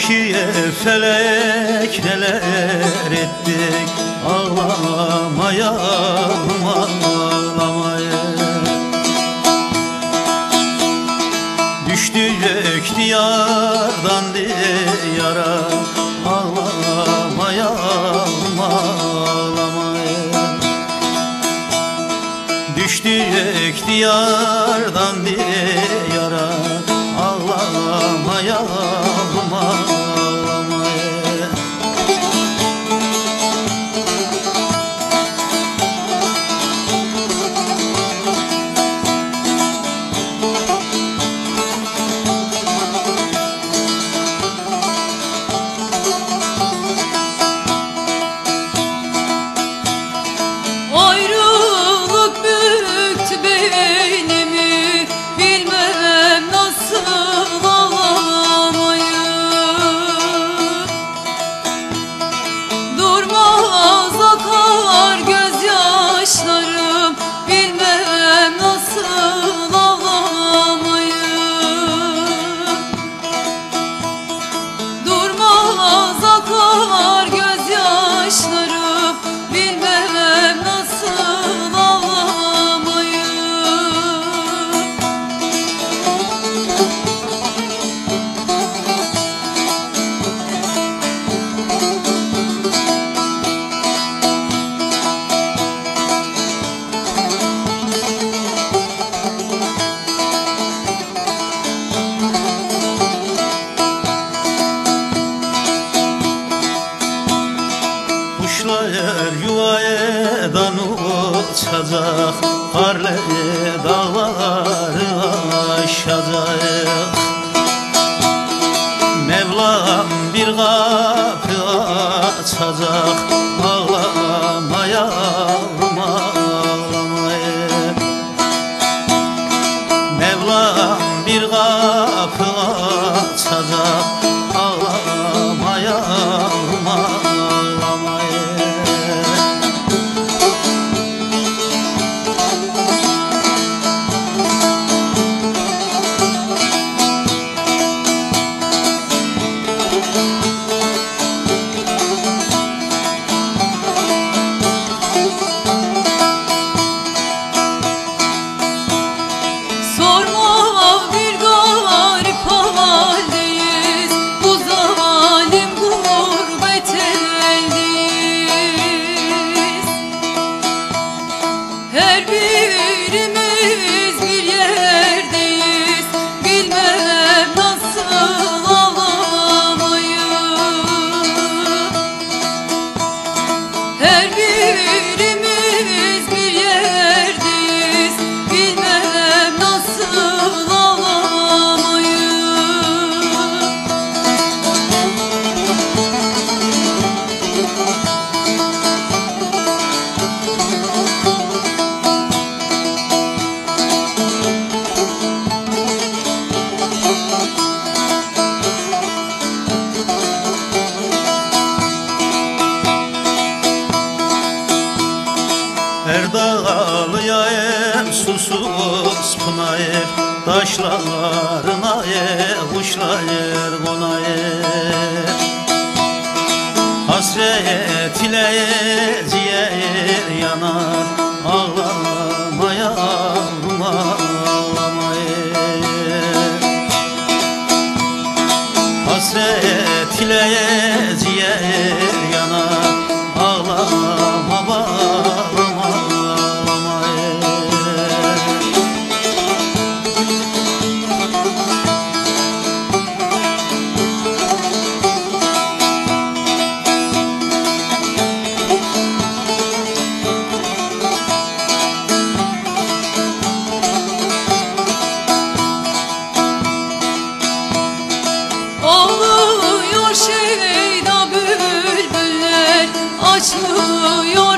İkiye felek neler ettik, ağlamaya ağlamaya. Düştük diyardan diyara, ağlamaya ağlamaya. Düştük diyardan diyara, ağlamaya ağlamaya. Ayrılık büktü beynimi, bilmem nasıl ağlamayı. Durmaz akar gözyaşlarım, bilmem nasıl ağlamayı. Durmaz akar gözyaşlarım, bilmem nasıl ağlamayı. Kuşlar yuvadan uçacak, karlı dağları aşacak. Mevlam bir kapı açacak, ağlamaya ağlamaya. Mevlam bir kapı açacak, ağlamaya ağlamaya. Sorma bir garip haldeyiz, bu zalim gurbet eldeyiz. Her birimiz bir yerdeyiz, bilmem nasıl ağlamayı. Her birimiz bir yerdeyiz, bilmem nasıl ağlamayı. Erdağlıya em susuz pınayır, taşlarına kuşlar konayır. Hasret ile ciğer yanar, ağlamaya ağlamaya. Hasret ile ciğer yanar, ağlama bağlama. Ağlıyor şeyda bülbüller, açmıyor